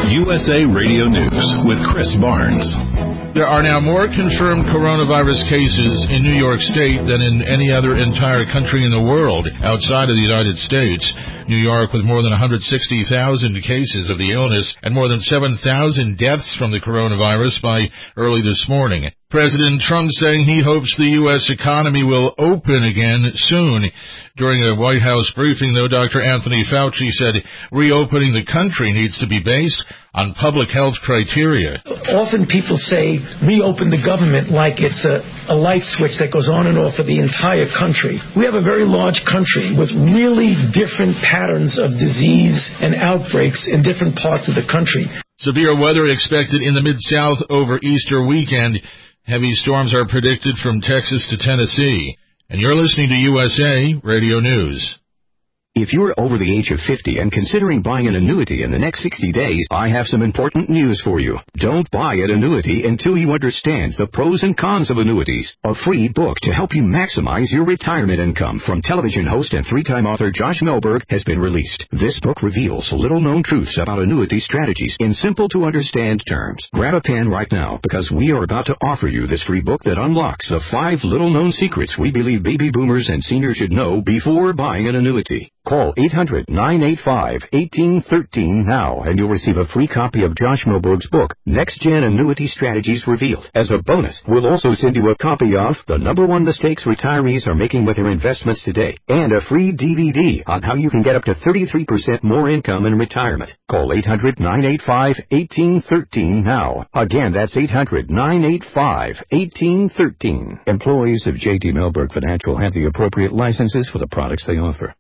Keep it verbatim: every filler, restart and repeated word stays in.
U S A Radio News with Chris Barnes. There are now more confirmed coronavirus cases in New York State than in any other entire country in the world outside of the United States. New York with more than one hundred sixty thousand cases of the illness and more than seven thousand deaths from the coronavirus by early this morning. President Trump saying he hopes the U S economy will open again soon. During a White House briefing, though, Doctor Anthony Fauci said reopening the country needs to be based on public health criteria. Often people say reopen the government like it's a, a light switch that goes on and off for the entire country. We have a very large country with really different patterns of disease and outbreaks in different parts of the country. Severe weather expected in the Mid-South over Easter weekend. Heavy storms are predicted from Texas to Tennessee. And you're listening to U S A Radio News. If you're over the age of fifty and considering buying an annuity in the next sixty days, I have some important news for you. Don't buy an annuity until you understand the pros and cons of annuities. A free book to help you maximize your retirement income from television host and three-time author Josh Melberg has been released. This book reveals little-known truths about annuity strategies in simple-to-understand terms. Grab a pen right now because we are about to offer you this free book that unlocks the five little-known secrets we believe baby boomers and seniors should know before buying an annuity. Call eight hundred, nine eight five, one eight one three now and you'll receive a free copy of Josh Melberg's book, Next Gen Annuity Strategies Revealed. As a bonus, we'll also send you a copy of The Number One Mistakes Retirees Are Making with Their Investments Today and a free D V D on how you can get up to thirty-three percent more income in retirement. Call eight hundred, nine eight five, one eight one three now. Again, that's eight hundred, nine eight five, one eight one three. Employees of J D Melberg Financial have the appropriate licenses for the products they offer.